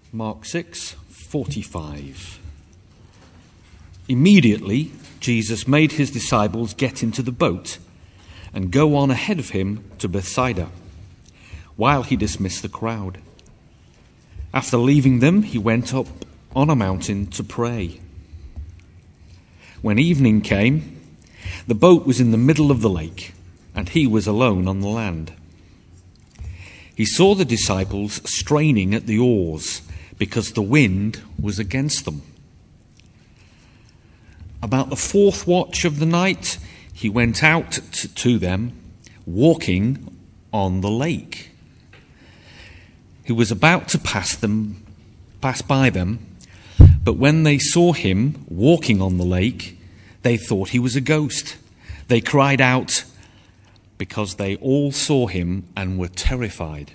Mark 6:45. Immediately, Jesus made his disciples get into the boat and go on ahead of him to Bethsaida, while he dismissed the crowd. After leaving them, he went up on a mountain to pray. When evening came, the boat was in the middle of the lake, and he was alone on the land. He saw the disciples straining at the oars because the wind was against them. About the fourth watch of the night, he went out to them, walking on the lake. He was about to pass by them, but when they saw him walking on the lake, they thought he was a ghost. They cried out because they all saw him and were terrified.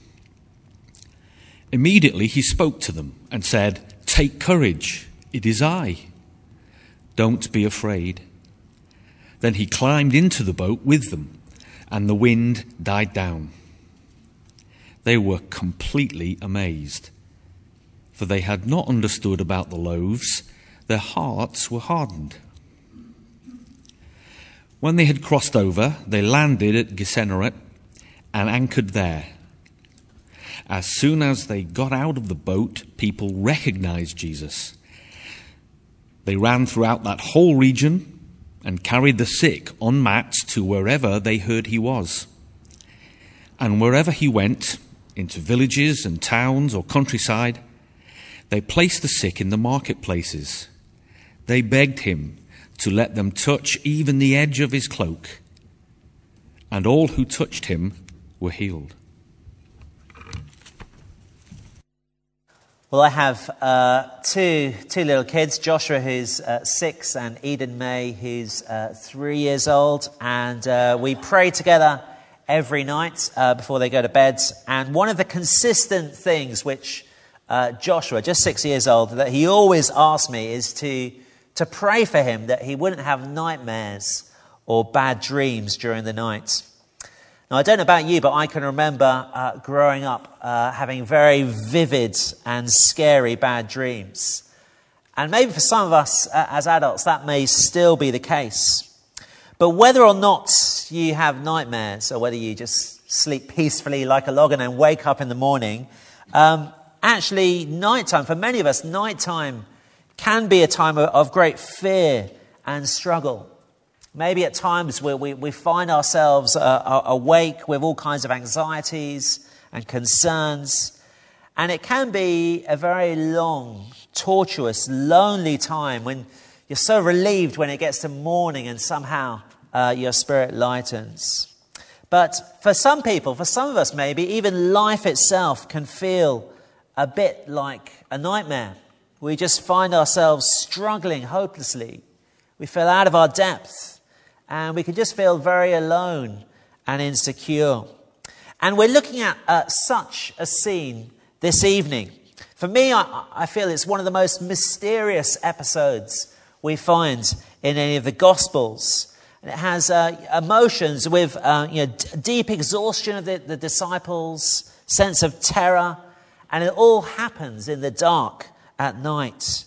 Immediately he spoke to them and said, "Take courage, it is I. Don't be afraid." Then he climbed into the boat with them, and the wind died down. They were completely amazed, for they had not understood about the loaves. Their hearts were hardened. When they had crossed over, they landed at Gennesaret and anchored there. As soon as they got out of the boat, people recognized Jesus. They ran throughout that whole region and carried the sick on mats to wherever they heard he was. And wherever he went, into villages and towns or countryside, they placed the sick in the marketplaces. They begged him to let them touch even the edge of his cloak, and all who touched him were healed. Well, I have two little kids, Joshua, who's 6, and Eden May, who's 3 years old. And we pray together every night before they go to bed. And one of the consistent things which Joshua, just 6 years old, that he always asks me is to pray for him that he wouldn't have nightmares or bad dreams during the night. Now, I don't know about you, but I can remember growing up having very vivid and scary bad dreams. And maybe for some of us as adults, that may still be the case. But whether or not you have nightmares, or whether you just sleep peacefully like a log and then wake up in the morning, actually nighttime, for many of us, nighttime can be a time of great fear and struggle. Maybe at times where we find ourselves awake with all kinds of anxieties and concerns. And it can be a very long, tortuous, lonely time when you're so relieved when it gets to morning and somehow your spirit lightens. But for some people, for some of us maybe, even life itself can feel a bit like a nightmare. We just find ourselves struggling hopelessly. We feel out of our depth. And we can just feel very alone and insecure. And we're looking at such a scene this evening. For me, I feel it's one of the most mysterious episodes we find in any of the Gospels. And it has emotions with deep exhaustion of the disciples, sense of terror, and it all happens in the dark at night.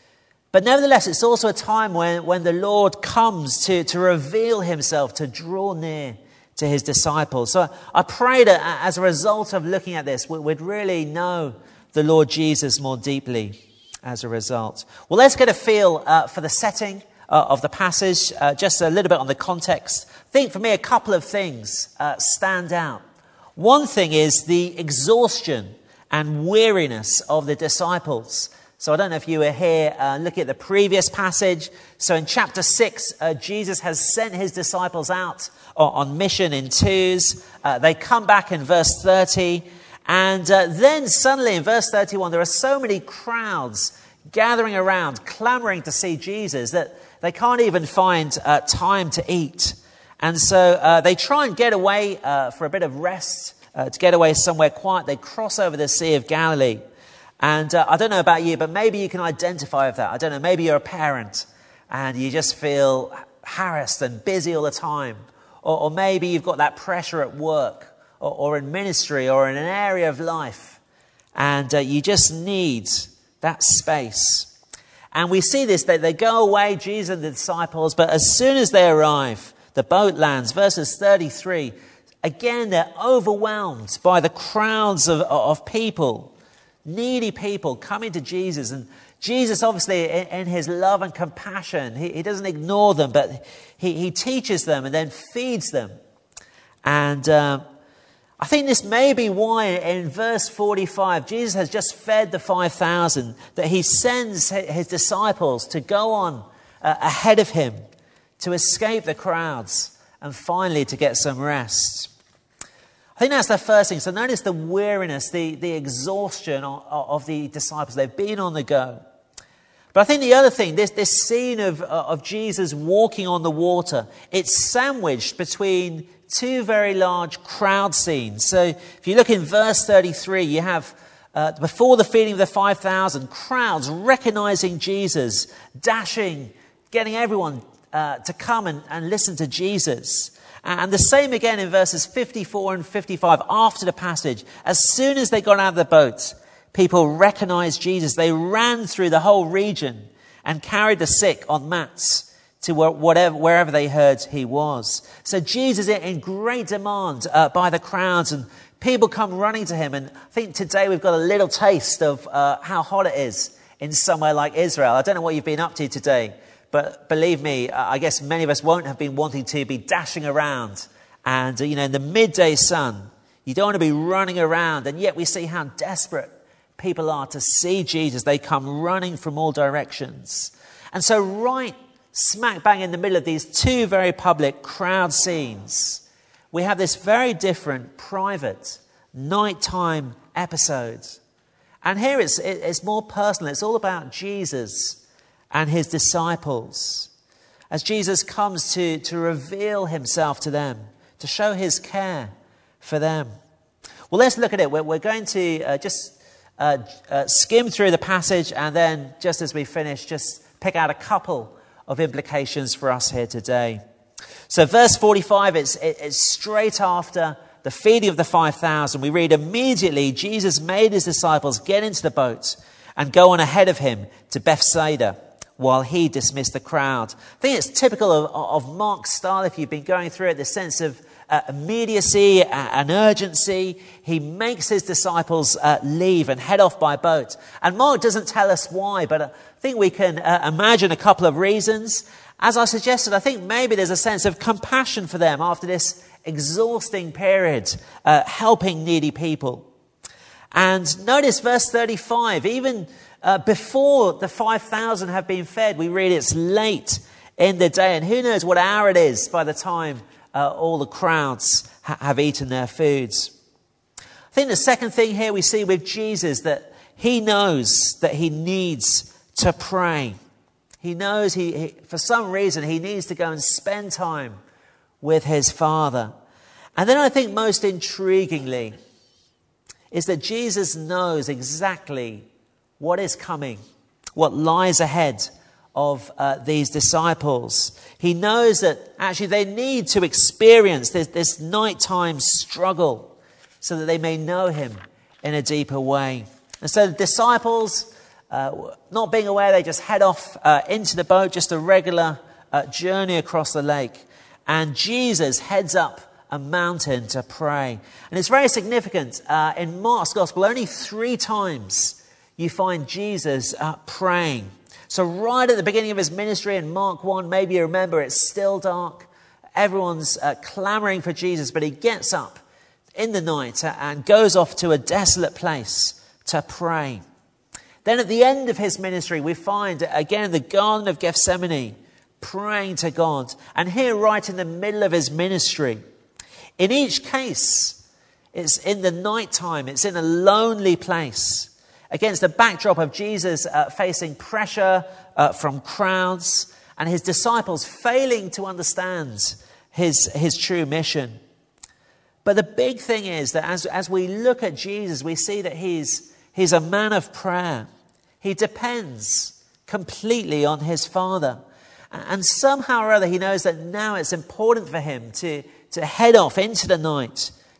But nevertheless, it's also a time when the Lord comes to reveal himself, to draw near to his disciples. So I pray that as a result of looking at this, we'd really know the Lord Jesus more deeply as a result. Well, let's get a feel for the setting of the passage, just a little bit on the context. I think for me, a couple of things stand out. One thing is the exhaustion and weariness of the disciples. So I don't know if you were here looking at the previous passage. So in chapter 6, Jesus has sent his disciples out on mission in twos. They come back in verse 30. And then suddenly in verse 31, there are so many crowds gathering around, clamoring to see Jesus, that they can't even find time to eat. And so they try and get away for a bit of rest, to get away somewhere quiet. They cross over the Sea of Galilee. And I don't know about you, but maybe you can identify with that. I don't know, maybe you're a parent and you just feel harassed and busy all the time. Or maybe you've got that pressure at work or in ministry or in an area of life. And you just need that space. And we see this, they go away, Jesus and the disciples, but as soon as they arrive, the boat lands. Verses 33, again, they're overwhelmed by the crowds of people, needy people coming to Jesus. And Jesus, obviously, in his love and compassion, he doesn't ignore them, but he teaches them and then feeds them. And I think this may be why in verse 45, Jesus has just fed the 5,000, that he sends his disciples to go on ahead of him, to escape the crowds, and finally to get some rest. I think that's the first thing. So notice the weariness, the exhaustion of the disciples. They've been on the go. But I think the other thing, this scene of Jesus walking on the water, it's sandwiched between two very large crowd scenes. So if you look in verse 33, you have, before the feeding of the 5,000, crowds recognizing Jesus, dashing, getting everyone to come and listen to Jesus. And the same again in verses 54 and 55 after the passage. As soon as they got out of the boat, people recognized Jesus. They ran through the whole region and carried the sick on mats to wherever they heard he was. So Jesus is in great demand by the crowds, and people come running to him. And I think today we've got a little taste of how hot it is in somewhere like Israel. I don't know what you've been up to today, but believe me, I guess many of us won't have been wanting to be dashing around. And, in the midday sun, you don't want to be running around. And yet we see how desperate people are to see Jesus. They come running from all directions. And so right smack bang in the middle of these two very public crowd scenes, we have this very different private nighttime episode. And here it's more personal. It's all about Jesus and his disciples. As Jesus comes to reveal himself to them, to show his care for them. Well, let's look at it. We're going to just skim through the passage, and then just as we finish, just pick out a couple of implications for us here today. So verse 45, it's straight after the feeding of the 5,000. We read, immediately Jesus made his disciples get into the boat and go on ahead of him to Bethsaida while he dismissed the crowd. I think it's typical of Mark's style, if you've been going through it, the sense of immediacy and urgency. He makes his disciples leave and head off by boat. And Mark doesn't tell us why, but I think we can imagine a couple of reasons. As I suggested, I think maybe there's a sense of compassion for them after this exhausting period, helping needy people. And notice verse 35, even before the 5,000 have been fed, we read it's late in the day, and who knows what hour it is by the time all the crowds have eaten their foods. I think the second thing here we see with Jesus, that he knows that he needs to pray. He knows he for some reason he needs to go and spend time with his Father. And then I think most intriguingly is that Jesus knows exactly what is coming, what lies ahead of these disciples. He knows that actually they need to experience this nighttime struggle so that they may know him in a deeper way. And so the disciples, not being aware, they just head off into the boat, just a regular journey across the lake. And Jesus heads up a mountain to pray. And it's very significant. In Mark's Gospel, only 3 times you find Jesus praying. So right at the beginning of his ministry in Mark 1, maybe you remember, it's still dark. Everyone's clamoring for Jesus, but he gets up in the night and goes off to a desolate place to pray. Then at the end of his ministry, we find again the Garden of Gethsemane, praying to God. And here right in the middle of his ministry, in each case, it's in the nighttime, it's in a lonely place, against the backdrop of Jesus facing pressure from crowds and his disciples failing to understand his true mission. But the big thing is that as we look at Jesus, we see that he's a man of prayer. He depends completely on his Father. And somehow or other he knows that now it's important for him to head off into the night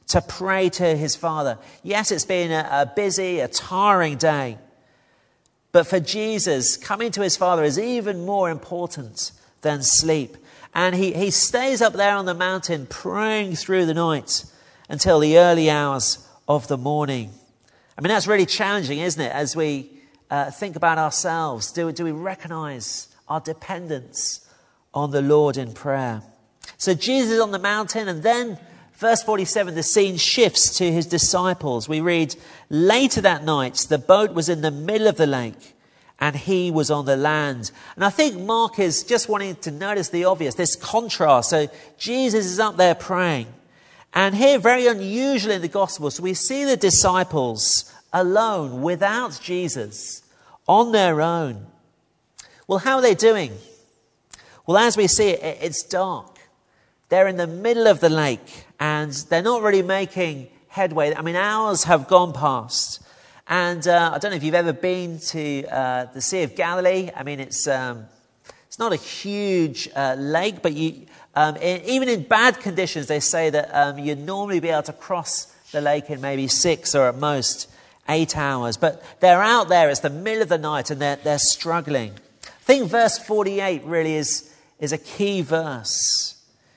to pray to his Father. Yes, it's been a busy, a tiring day. But for Jesus, coming to his Father is even more important than sleep. And he stays up there on the mountain praying through the night until the early hours of the morning. I mean, that's really challenging, isn't it? As we think about ourselves, do we recognize our dependence on the Lord in prayer? So Jesus is on the mountain, and then verse 47, the scene shifts to his disciples. We read, later that night, the boat was in the middle of the lake and he was on the land. And I think Mark is just wanting to notice the obvious, this contrast. So Jesus is up there praying. And here, very unusual in the Gospels, we see the disciples alone, without Jesus, on their own. Well, how are they doing? Well, as we see it, it's dark. They're in the middle of the lake and they're not really making headway. I mean, hours have gone past. And I don't know if you've ever been to the Sea of Galilee. I mean, it's not a huge lake, but even in bad conditions, they say that you'd normally be able to cross the lake in maybe 6 or at most 8 hours. But they're out there. It's the middle of the night and they're struggling. I think verse 48 really is a key verse.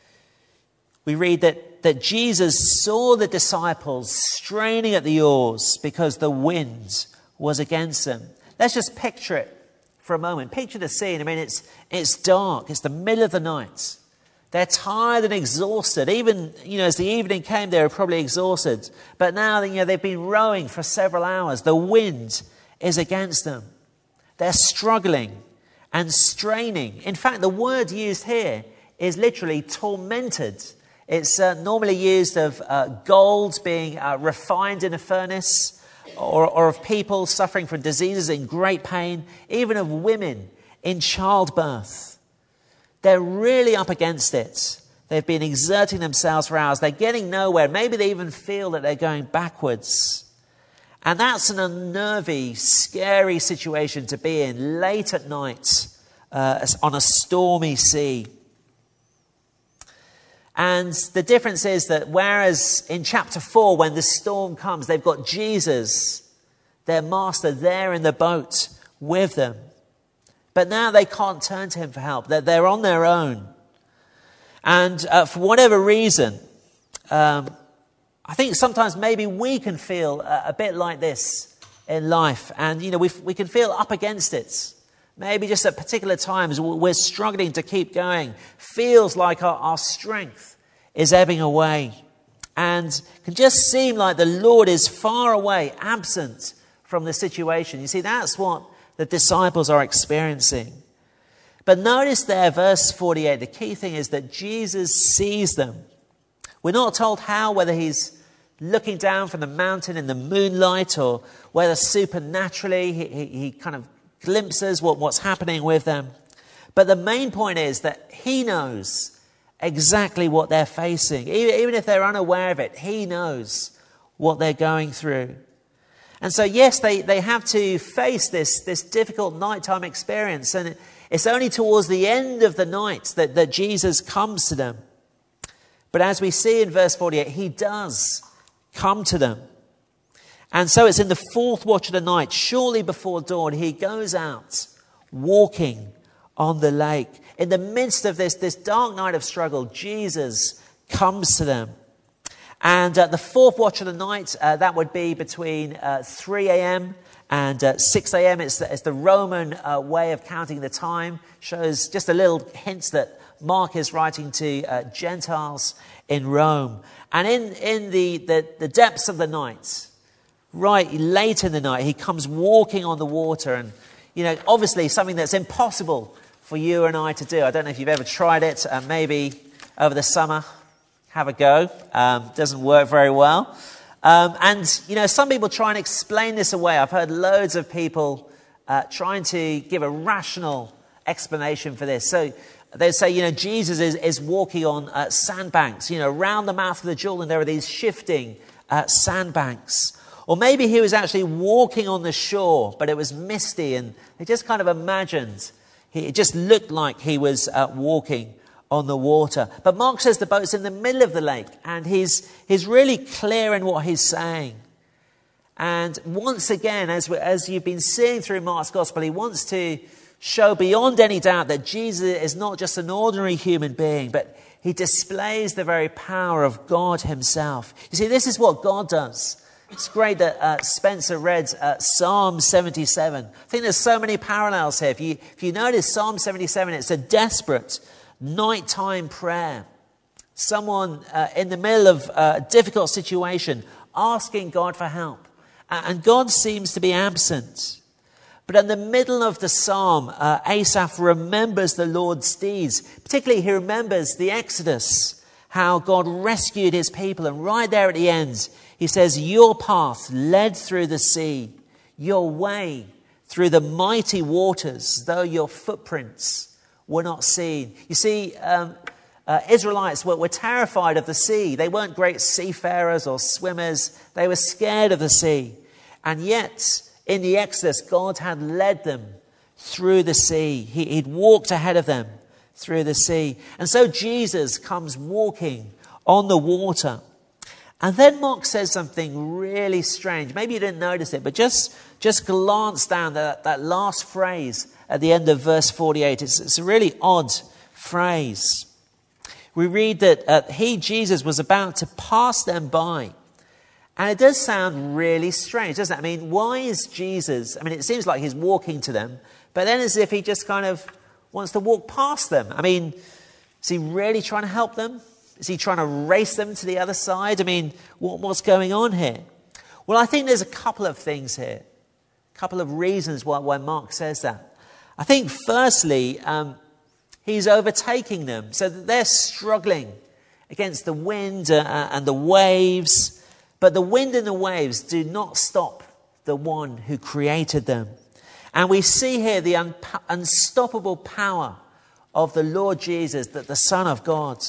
We read that Jesus saw the disciples straining at the oars because the wind was against them. Let's just picture it for a moment. Picture the scene. I mean, it's dark. It's the middle of the night. They're tired and exhausted. Even, as the evening came, they were probably exhausted. But now, they've been rowing for several hours. The wind is against them. They're struggling and straining. In fact, the word used here is literally tormented. It's normally used of gold being refined in a furnace, or of people suffering from diseases in great pain, even of women in childbirth. They're really up against it. They've been exerting themselves for hours. They're getting nowhere. Maybe they even feel that they're going backwards. And that's an unnerving, scary situation to be in late at night on a stormy sea. And the difference is that whereas in chapter 4, when the storm comes, they've got Jesus, their master, there in the boat with them. But now they can't turn to him for help. They're on their own. And for whatever reason, I think sometimes maybe we can feel a bit like this in life. And, we can feel up against it. Maybe just at particular times we're struggling to keep going. Feels like our strength is ebbing away. And can just seem like the Lord is far away, absent from the situation. You see, that's what the disciples are experiencing. But notice there, verse 48, the key thing is that Jesus sees them. We're not told how, whether he's looking down from the mountain in the moonlight or whether supernaturally he kind of glimpses what's happening with them. But the main point is that he knows exactly what they're facing. Even if they're unaware of it, he knows what they're going through. And so, yes, they have to face this difficult nighttime experience. And it's only towards the end of the night that Jesus comes to them. But as we see in verse 48, he does come to them. And so it's in the fourth watch of the night, shortly before dawn, he goes out walking on the lake. In the midst of this dark night of struggle, Jesus comes to them. And the fourth watch of the night, that would be between 3 a.m. and 6 a.m. It's the Roman way of counting the time. Shows just a little hint that Mark is writing to Gentiles in Rome. And in the depths of the night, right late in the night, he comes walking on the water. And, obviously something that's impossible for you and I to do. I don't know if you've ever tried it. Maybe over the summer, have a go. Doesn't work very well. And some people try and explain this away. I've heard loads of people trying to give a rational explanation for this. So they say, Jesus is walking on sandbanks. Around the mouth of the Jordan, there are these shifting sandbanks. Or maybe he was actually walking on the shore, but it was misty, and they just kind of imagined. It just looked like he was walking on the water. But Mark says the boat's in the middle of the lake, and he's really clear in what he's saying. And once again, as you've been seeing through Mark's gospel, he wants to show beyond any doubt that Jesus is not just an ordinary human being, but he displays the very power of God himself. You see, this is what God does. It's great that Spencer read Psalm 77. I think there's so many parallels here. If you notice Psalm 77, it's a desperate nighttime prayer. Someone in the middle of a difficult situation asking God for help. And God seems to be absent. But in the middle of the psalm, Asaph remembers the Lord's deeds. Particularly, he remembers the Exodus, how God rescued his people. And right there at the end, he says, your path led through the sea, your way through the mighty waters, though your footprints were not seen. You see, Israelites were terrified of the sea. They weren't great seafarers or swimmers. They were scared of the sea. And yet, in the Exodus, God had led them through the sea. He'd walked ahead of them through the sea. And so Jesus comes walking on the water. And then Mark says something really strange. Maybe you didn't notice it, but just glance down that last phrase at the end of verse 48. It's a really odd phrase. We read that he, Jesus, was about to pass them by. And it does sound really strange, doesn't it? I mean, why is Jesus... I mean, it seems like he's walking to them, but then as if he just kind of wants to walk past them. I mean, is he really trying to help them? Is he trying to race them to the other side? I mean, what's going on here? Well, I think there's a couple of things here. A couple of reasons why Mark says that. I think, firstly, he's overtaking them, so that they're struggling against the wind and the waves. But the wind and the waves do not stop the one who created them. And we see here the unstoppable power of the Lord Jesus, that the Son of God.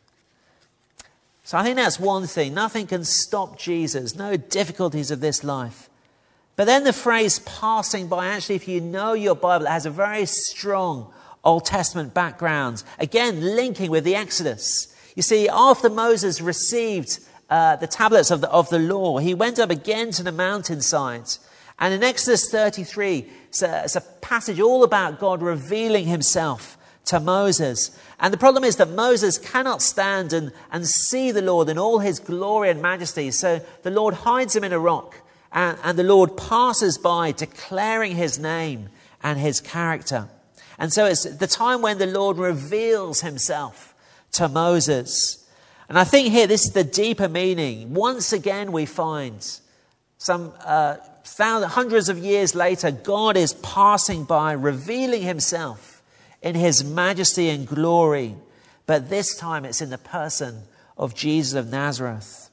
So I think that's one thing. Nothing can stop Jesus. No difficulties of this life. But then the phrase passing by, actually, if you know your Bible, it has a very strong Old Testament background. Again, linking with the Exodus. You see, after Moses received the tablets of the law, he went up again to the mountainside. And in Exodus 33, it's a passage all about God revealing himself to Moses. And the problem is that Moses cannot stand and see the Lord in all his glory and majesty. So the Lord hides him in a rock, and the Lord passes by declaring his name and his character. And so it's the time when the Lord reveals himself to Moses. And I think here, this is the deeper meaning. Once again, we find some hundreds of years later, God is passing by, revealing himself in his majesty and glory. But this time it's in the person of Jesus of Nazareth.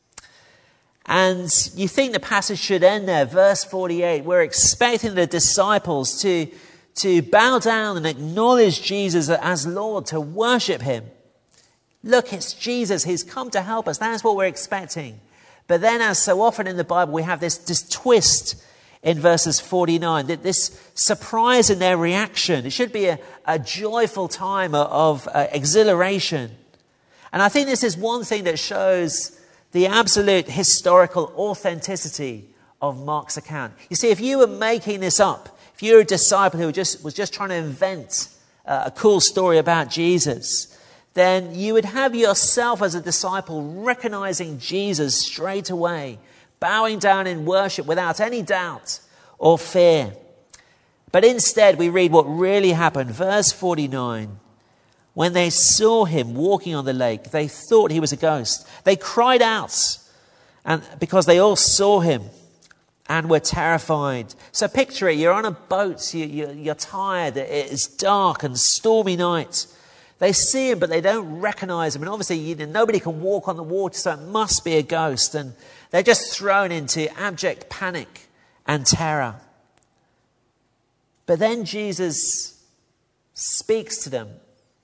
And you think the passage should end there. Verse 48, we're expecting the disciples to bow down and acknowledge Jesus as Lord, to worship him. Look, it's Jesus. He's come to help us. That's what we're expecting. But then, as so often in the Bible, we have this twist in verses 49, this surprise in their reaction. It should be a joyful time of exhilaration. And I think this is one thing that shows the absolute historical authenticity of Mark's account. You see, if you were making this up, if you were a disciple who was just trying to invent a cool story about Jesus, then you would have yourself as a disciple recognizing Jesus straight away, bowing down in worship without any doubt or fear. But instead, we read what really happened. Verse 49, when they saw him walking on the lake, they thought he was a ghost. They cried out, and because they all saw him and were terrified. So picture it, you're on a boat, you're tired, it's dark and stormy night. They see him, but they don't recognize him. And obviously, nobody can walk on the water, so it must be a ghost. And they're just thrown into abject panic and terror. But then Jesus speaks to them.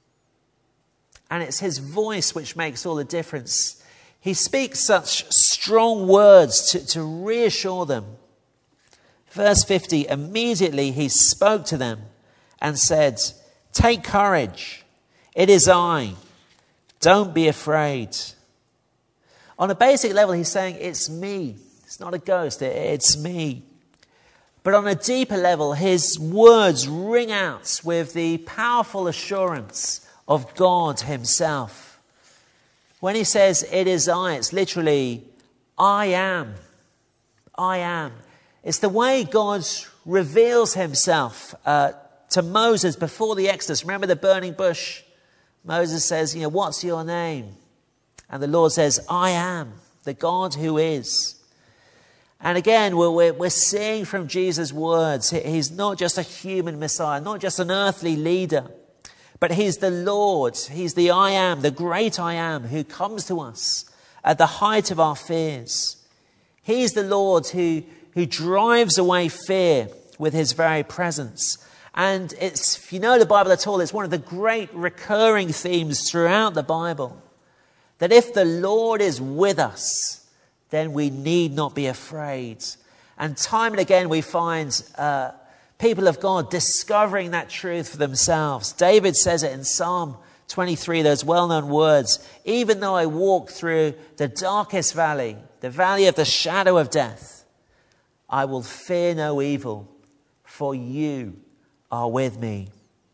And it's his voice which makes all the difference. He speaks such strong words to reassure them. Verse 50, immediately he spoke to them and said, "Take courage. It is I. Don't be afraid. On a basic level, he's saying, it's me. It's not a ghost, it's me. But on a deeper level, his words ring out with the powerful assurance of God himself. When he says, it is I, it's literally, I am. I am. It's the way God reveals himself to Moses before the Exodus. Remember the burning bush? Moses says, what's your name? And the Lord says, I am, the God who is. And again, we're seeing from Jesus' words, he's not just a human Messiah, not just an earthly leader, but he's the Lord, he's the I am, the great I am, who comes to us at the height of our fears. He's the Lord who drives away fear with his very presence. And it's, if you know the Bible at all, it's one of the great recurring themes throughout the Bible, that if the Lord is with us, then we need not be afraid. And time and again we find people of God discovering that truth for themselves. David says it in Psalm 23, those well-known words, even though I walk through the darkest valley, the valley of the shadow of death, I will fear no evil, for you are with me.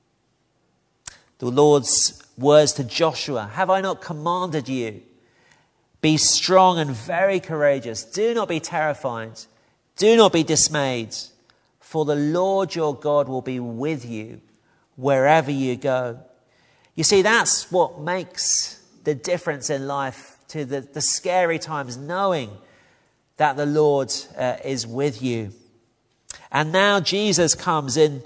The Lord's words to Joshua, have I not commanded you? Be strong and very courageous. Do not be terrified. Do not be dismayed. For the Lord your God will be with you wherever you go. You see, that's what makes the difference in life to the scary times, knowing that the Lord is with you. And now Jesus comes in.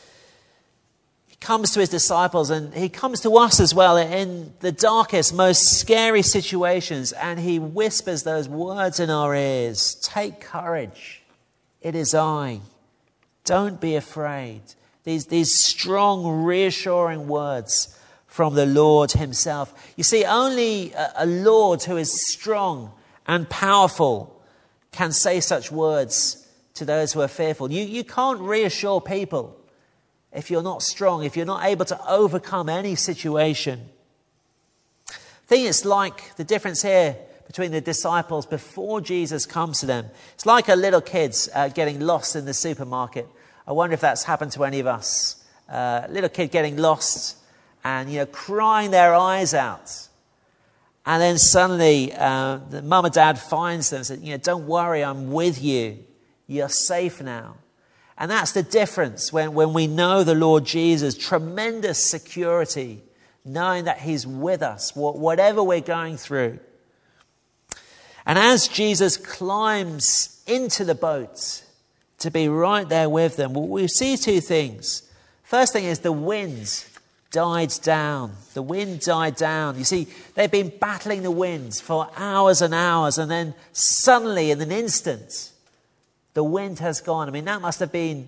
Comes to his disciples, and he comes to us as well in the darkest, most scary situations, and he whispers those words in our ears. Take courage. It is I. Don't be afraid. These strong, reassuring words from the Lord himself. You see, only a Lord who is strong and powerful can say such words to those who are fearful. You can't reassure people if you're not strong, if you're not able to overcome any situation. I think it's like the difference here between the disciples before Jesus comes to them. It's like a little kid's getting lost in the supermarket. I wonder if that's happened to any of us. Little kid getting lost and, crying their eyes out. And then suddenly the mum and dad finds them and says, don't worry, I'm with you. You're safe now. And that's the difference when we know the Lord Jesus, tremendous security, knowing that he's with us, whatever we're going through. And as Jesus climbs into the boat to be right there with them, we see two things. First thing is the wind died down. The wind died down. You see, they've been battling the winds for hours and hours, and then suddenly, in an instant, the wind has gone. I mean, that must have been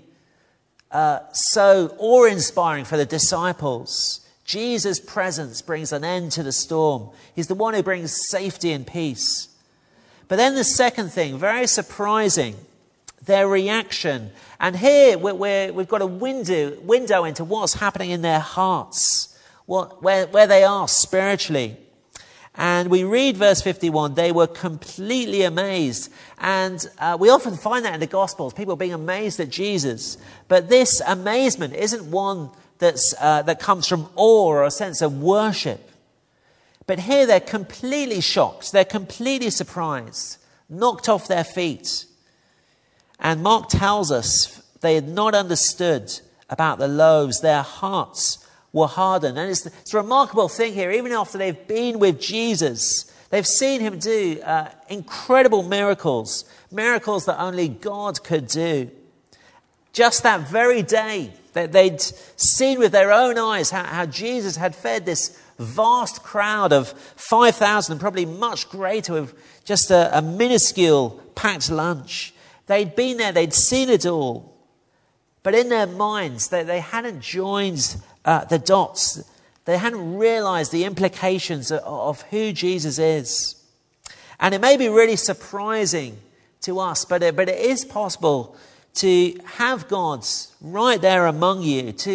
so awe-inspiring for the disciples. Jesus' presence brings an end to the storm. He's the one who brings safety and peace. But then the second thing, very surprising, their reaction. And here we've got a window into what's happening in their hearts, where they are spiritually. And we read verse 51, they were completely amazed. And we often find that in the Gospels, people being amazed at Jesus. But this amazement isn't one that comes from awe or a sense of worship. But here they're completely shocked. They're completely surprised, knocked off their feet. And Mark tells us they had not understood about the loaves. Their hearts were hardened. And it's a remarkable thing here. Even after they've been with Jesus, they've seen him do incredible miracles that only God could do. Just that very day, they'd seen with their own eyes how Jesus had fed this vast crowd of 5,000, and probably much greater, with just a minuscule packed lunch. They'd been there, they'd seen it all. But in their minds, they hadn't joined the dots. They hadn't realized the implications of who Jesus is. And it may be really surprising to us, but it is possible to have God right there among you, to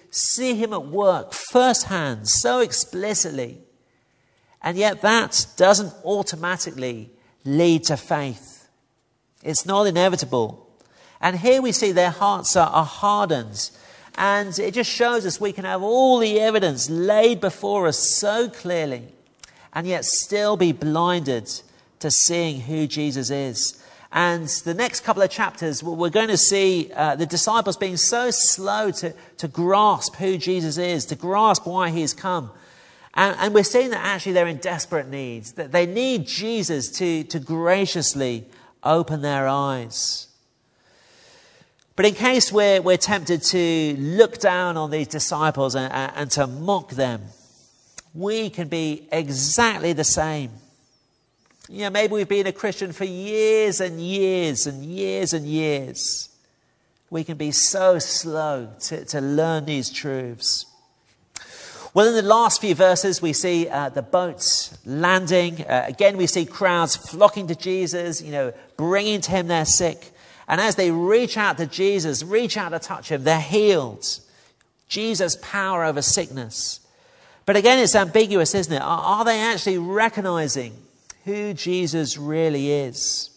see him at work firsthand, so explicitly. And yet that doesn't automatically lead to faith. It's not inevitable. And here we see their hearts are hardened. And it just shows us we can have all the evidence laid before us so clearly and yet still be blinded to seeing who Jesus is. And the next couple of chapters, we're going to see the disciples being so slow to grasp who Jesus is, to grasp why he's come. And we're seeing that actually they're in desperate need, that they need Jesus to graciously open their eyes. But in case we're tempted to look down on these disciples and to mock them, we can be exactly the same. You know, maybe we've been a Christian for years and years and years and years. We can be so slow to learn these truths. Well, in the last few verses, we see the boats landing. Again, we see crowds flocking to Jesus, bringing to him their sick. And as they reach out to Jesus, reach out to touch him, they're healed. Jesus' power over sickness. But again, it's ambiguous, isn't it? Are they actually recognizing who Jesus really is?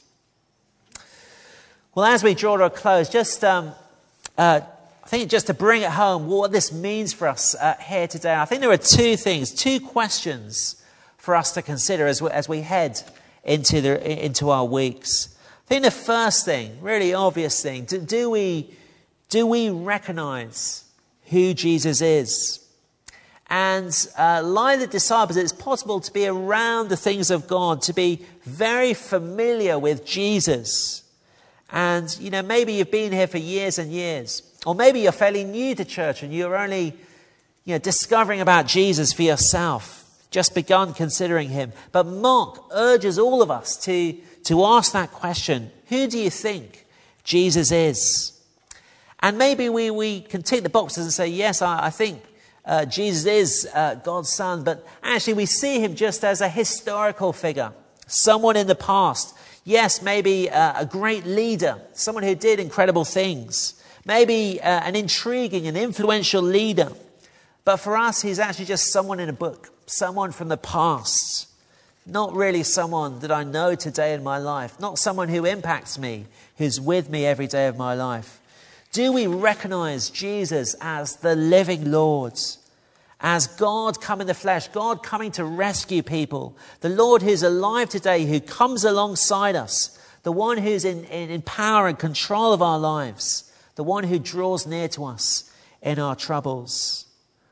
Well, as we draw to a close, I think just to bring it home, what this means for us here today, I think there are two questions for us to consider as we head into our weeks. I think the first thing, really obvious thing, do we recognize who Jesus is? And like the disciples, it's possible to be around the things of God, to be very familiar with Jesus. And, maybe you've been here for years and years. Or maybe you're fairly new to church and you're only, discovering about Jesus for yourself. Just begun considering him. But Mark urges all of us to ask that question. Who do you think Jesus is? And maybe we can tick the boxes and say, yes, I think Jesus is God's son. But actually we see him just as a historical figure. Someone in the past. Yes, maybe a great leader. Someone who did incredible things. Maybe an intriguing and influential leader. But for us, he's actually just someone in a book. Someone from the past. Not really someone that I know today in my life. Not someone who impacts me, who's with me every day of my life. Do we recognize Jesus as the living Lord? As God come in the flesh, God coming to rescue people. The Lord who's alive today, who comes alongside us. The one who's in power and control of our lives. The one who draws near to us in our troubles.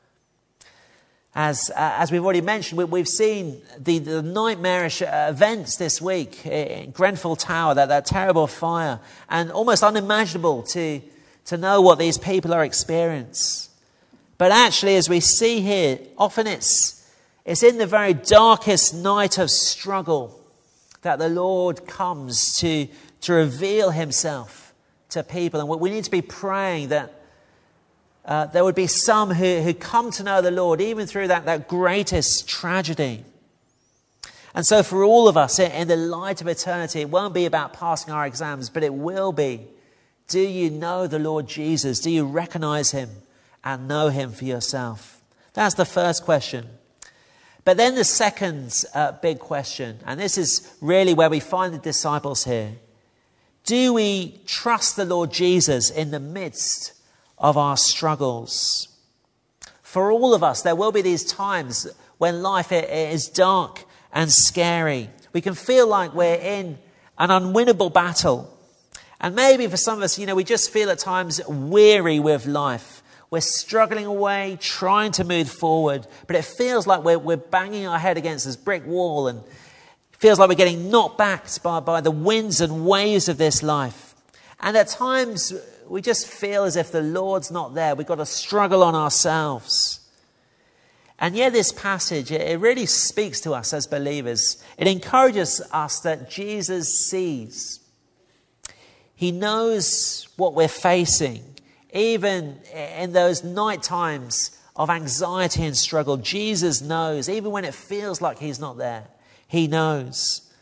As we've already mentioned, we've seen the nightmarish events this week in Grenfell Tower, that terrible fire, and almost unimaginable to know what these people are experiencing. But actually, as we see here, often it's in the very darkest night of struggle that the Lord comes to reveal himself to people. And we need to be praying that there would be some who come to know the Lord even through that greatest tragedy. And so for all of us, in the light of eternity, it won't be about passing our exams, but it will be, do you know the Lord Jesus? Do you recognize him and know him for yourself? That's the first question. But then the second big question, and this is really where we find the disciples here. Do we trust the Lord Jesus in the midst of our struggles? For all of us, there will be these times when life is dark and scary. We can feel like we're in an unwinnable battle. And maybe for some of us, we just feel at times weary with life. We're struggling away, trying to move forward, but it feels like we're banging our head against this brick wall, and it feels like we're getting knocked back by the winds and waves of this life. And at times, we just feel as if the Lord's not there. We've got to struggle on ourselves. And yet this passage, it really speaks to us as believers. It encourages us that Jesus sees. He knows what we're facing. Even in those night times of anxiety and struggle, Jesus knows. Even when it feels like he's not there, he knows.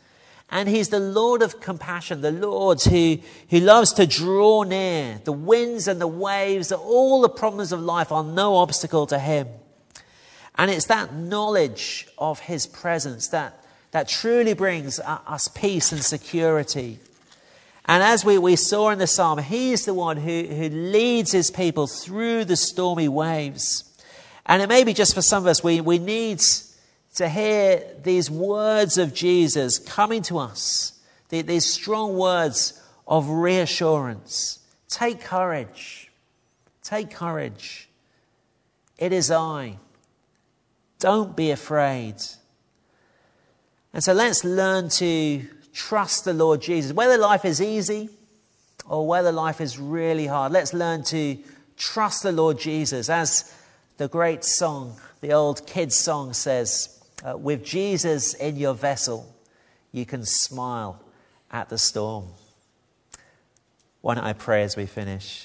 And he's the Lord of compassion, the Lord who loves to draw near. The winds and the waves, all the problems of life are no obstacle to him. And it's that knowledge of his presence that truly brings us peace and security. And as we saw in the psalm, he's the one who leads his people through the stormy waves. And it may be just for some of us, we need to hear these words of Jesus coming to us, these strong words of reassurance. Take courage. Take courage. It is I. Don't be afraid. And so let's learn to trust the Lord Jesus. Whether life is easy or whether life is really hard, let's learn to trust the Lord Jesus. As the great song, the old kids' song says, with Jesus in your vessel, you can smile at the storm. Why don't I pray as we finish?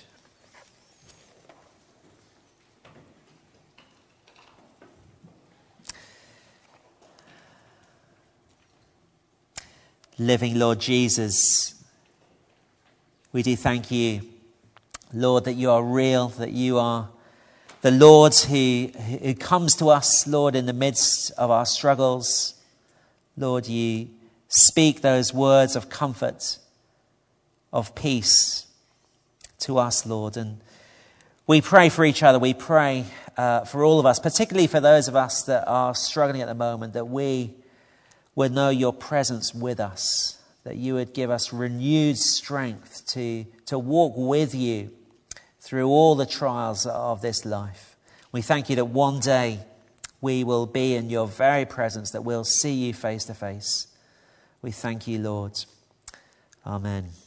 Living Lord Jesus, we do thank you, Lord, that you are real, that you are the Lord who comes to us, Lord, in the midst of our struggles. Lord, you speak those words of comfort, of peace to us, Lord. And we pray for each other. We pray for all of us, particularly for those of us that are struggling at the moment, that we would know your presence with us, that you would give us renewed strength to walk with you through all the trials of this life. We thank you that one day we will be in your very presence, that we'll see you face to face. We thank you, Lord. Amen.